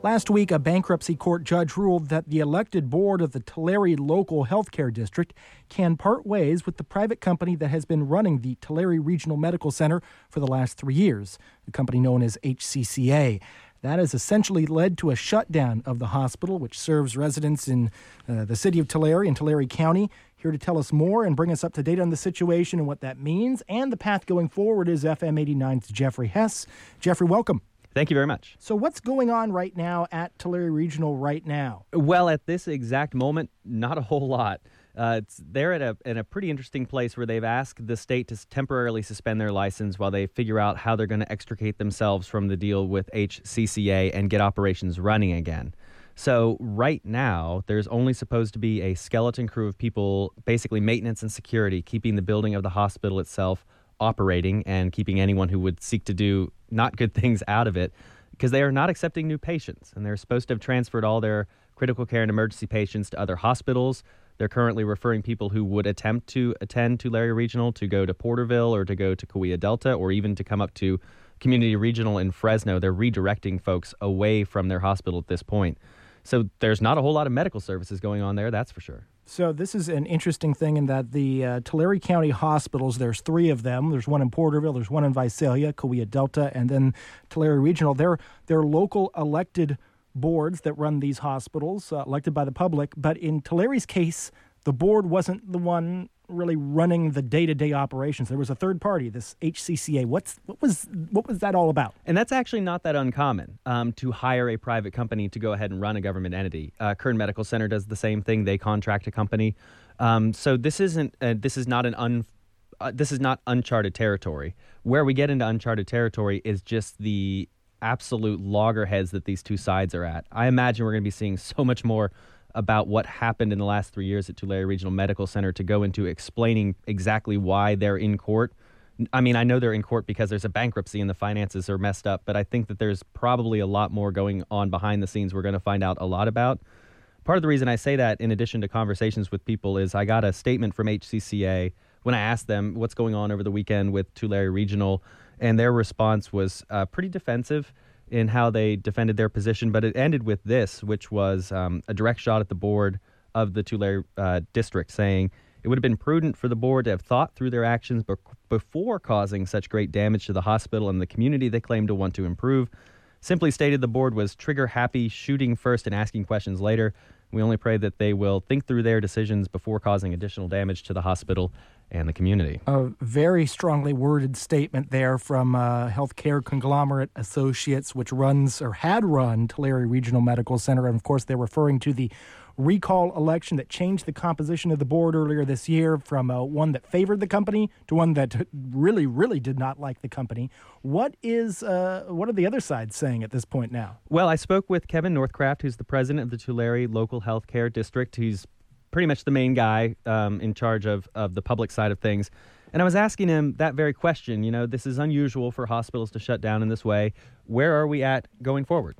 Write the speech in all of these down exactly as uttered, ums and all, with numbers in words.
Last week, a bankruptcy court judge ruled that the elected board of the Tulare Local Healthcare District can part ways with the private company that has been running the Tulare Regional Medical Center for the last three years, the company known as H C C A. That has essentially led to a shutdown of the hospital, which serves residents in uh, the city of Tulare and Tulare County. Here to tell us more and bring us up to date on the situation and what that means and the path going forward is F M eighty-nine's Jeffrey Hess. Jeffrey, welcome. Thank you very much. So what's going on right now at Tulare Regional right now? Well, at this exact moment, not a whole lot. Uh, it's, they're at a, in a pretty interesting place where they've asked the state to temporarily suspend their license while they figure out how they're going to extricate themselves from the deal with H C C A and get operations running again. So right now, there's only supposed to be a skeleton crew of people, basically maintenance and security, keeping the building of the hospital itself operating and keeping anyone who would seek to do not good things out of it, because they are not accepting new patients. And they're supposed to have transferred all their critical care and emergency patients to other hospitals. They're currently referring people who would attempt to attend Tulare Regional to go to Porterville or to go to Kaweah Delta or even to come up to Community Regional in Fresno. They're redirecting folks away from their hospital at this point. So there's not a whole lot of medical services going on there, that's for sure. So this is an interesting thing in that the uh, Tulare County hospitals, there's three of them. There's one in Porterville, there's one in Visalia, Kaweah Delta, and then Tulare Regional. They're, they're local elected boards that run these hospitals, uh, elected by the public. But in Tulare's case, the board wasn't the one really running the day-to-day operations. There was a third party, this H C C A. What's what was what was that all about? And that's actually not that uncommon, um, to hire a private company to go ahead and run a government entity. Uh, Kern Medical Center does the same thing. They contract a company. Um, so this isn't uh, this is not an un uh, this is not uncharted territory. Where we get into uncharted territory is just the absolute loggerheads that these two sides are at. I imagine we're going to be seeing so much more about what happened in the last three years at Tulare Regional Medical Center to go into explaining exactly why they're in court. I mean, I know they're in court because there's a bankruptcy and the finances are messed up, but I think that there's probably a lot more going on behind the scenes we're going to find out a lot about. Part of the reason I say that, in addition to conversations with people, is I got a statement from H C C A when I asked them what's going on over the weekend with Tulare Regional, and their response was uh, pretty defensive in how they defended their position, but it ended with this, which was um, a direct shot at the board of the Tulare uh, district, saying it would have been prudent for the board to have thought through their actions be- before causing such great damage to the hospital and the community they claim to want to improve. Simply stated, the board was trigger happy, shooting first and asking questions later. We only pray that they will think through their decisions before causing additional damage to the hospital and the community. A very strongly worded statement there from uh, Healthcare Conglomerate Associates, which runs or had run Tulare Regional Medical Center. And of course, they're referring to the recall election that changed the composition of the board earlier this year from uh, one that favored the company to one that really, really did not like the company. What is uh, what are the other sides saying at this point now? Well, I spoke with Kevin Northcraft, who's the president of the Tulare Local Healthcare District. He's pretty much the main guy um, in charge of, of the public side of things. And I was asking him that very question. You know, this is unusual for hospitals to shut down in this way. Where are we at going forward?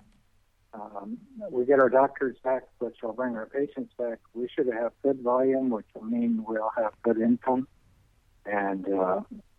Um, we get our doctors back, which will bring our patients back. We should have good volume, which will mean we'll have good income. And uh,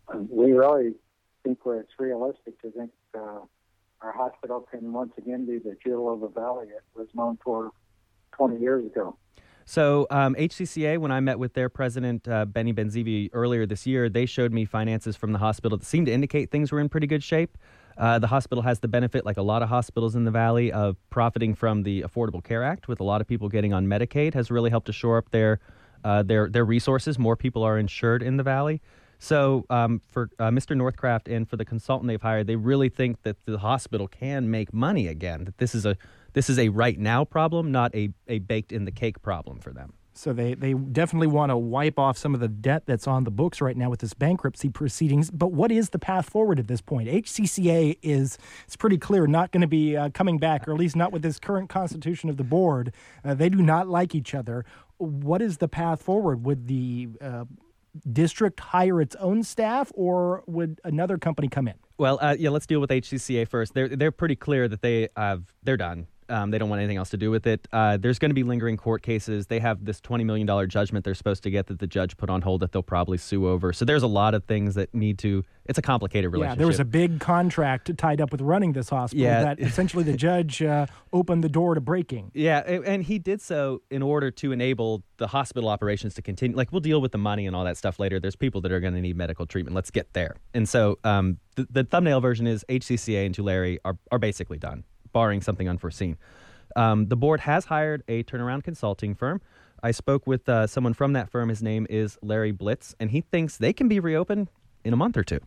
we really think where it's realistic to think uh, our hospital can once again be the jewel of the valley it was known for twenty years ago. So um, H C C A, when I met with their president, uh, Benny Benzivi, earlier this year, they showed me finances from the hospital that seemed to indicate things were in pretty good shape. Uh, the hospital has the benefit, like a lot of hospitals in the valley, of profiting from the Affordable Care Act, with a lot of people getting on Medicaid, has really helped to shore up their uh, their their resources. More people are insured in the valley. So um, for uh, Mister Northcraft and for the consultant they've hired, they really think that the hospital can make money again, that this is a this is a right now problem, not a, a baked in the cake problem for them. So they, they definitely want to wipe off some of the debt that's on the books right now with this bankruptcy proceedings. But what is the path forward at this point? H C C A is, it's pretty clear, not going to be uh, coming back, or at least not with this current constitution of the board. Uh, they do not like each other. What is the path forward? Would the uh, district hire its own staff, or would another company come in? Well, uh, yeah, let's deal with H C C A first. They're they're pretty clear that they have they're done. Um, they don't want anything else to do with it. Uh, there's going to be lingering court cases. They have this twenty million dollars judgment they're supposed to get that the judge put on hold that they'll probably sue over. So there's a lot of things that need to, it's a complicated relationship. Yeah, there was a big contract tied up with running this hospital Yeah. that essentially the judge uh, opened the door to breaking. Yeah, and he did so in order to enable the hospital operations to continue. Like, we'll deal with the money and all that stuff later. There's people that are going to need medical treatment. Let's get there. And so um, the, the thumbnail version is H C C A and Tulare are, are basically done, barring something unforeseen. Um, the board has hired a turnaround consulting firm. I spoke with uh, someone from that firm. His name is Larry Blitz, and he thinks they can be reopened in a month or two.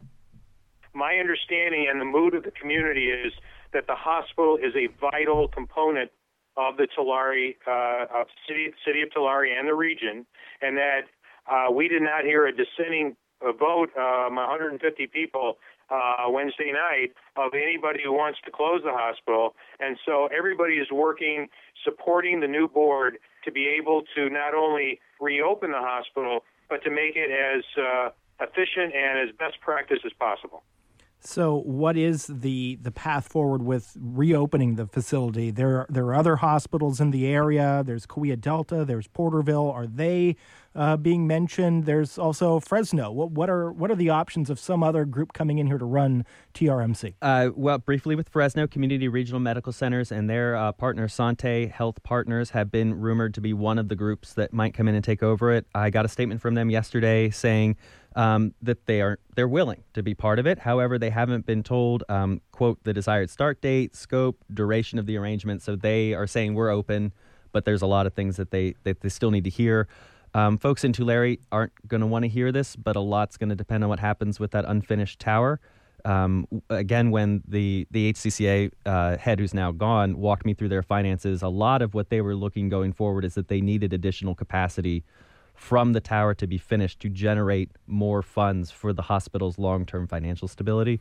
My understanding and the mood of the community is that the hospital is a vital component of the Tulare, uh, of city, city of Tulare and the region, and that uh, we did not hear a dissenting uh, vote, um, one hundred fifty people, uh, Wednesday night, of anybody who wants to close the hospital. And so everybody is working, supporting the new board to be able to not only reopen the hospital, but to make it as uh, efficient and as best practice as possible. So what is the, the path forward with reopening the facility? There are, there are other hospitals in the area. There's Coahuila Delta. There's Porterville. Are they uh, being mentioned? There's also Fresno. What, what are what are the options of some other group coming in here to run T R M C? Uh, well, briefly with Fresno, Community Regional Medical Centers and their uh, partner, Sante Health Partners, have been rumored to be one of the groups that might come in and take over it. I got a statement from them yesterday saying Um, that they are they're willing to be part of it. However, they haven't been told, um, quote, the desired start date, scope, duration of the arrangement. So they are saying we're open, but there's a lot of things that they that they still need to hear. Um, folks in Tulare aren't going to want to hear this, but a lot's going to depend on what happens with that unfinished tower. Um, again, when the, the H C C A uh, head, who's now gone, walked me through their finances, a lot of what they were looking going forward is that they needed additional capacity from the tower to be finished to generate more funds for the hospital's long-term financial stability.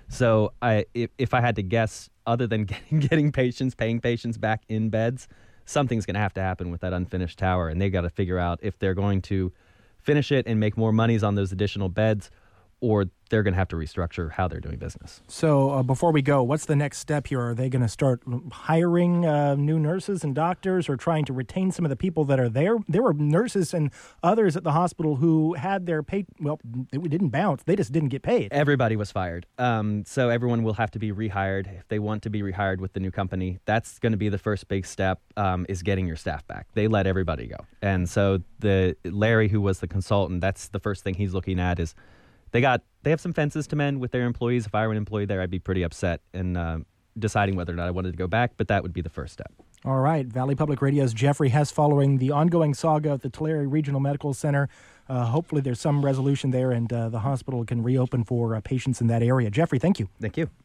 So I, if, if I had to guess, other than getting, getting patients, paying patients back in beds, something's going to have to happen with that unfinished tower, and they've got to figure out if they're going to finish it and make more monies on those additional beds, or they're going to have to restructure how they're doing business. So uh, before we go, what's the next step here? Are they going to start hiring uh, new nurses and doctors, or trying to retain some of the people that are there? There were nurses and others at the hospital who had their pay, well, they didn't bounce. They just didn't get paid. Everybody was fired. Um, so everyone will have to be rehired if they want to be rehired with the new company. That's going to be the first big step, um, is getting your staff back. They let everybody go. And so the Larry, who was the consultant, that's the first thing he's looking at is, They got they have some fences to mend with their employees. If I were an employee there, I'd be pretty upset in uh, deciding whether or not I wanted to go back, but that would be the first step. All right. Valley Public Radio's Jeffrey Hess following the ongoing saga at the Tulare Regional Medical Center. Uh, hopefully there's some resolution there and uh, the hospital can reopen for uh, patients in that area. Jeffrey, thank you. Thank you.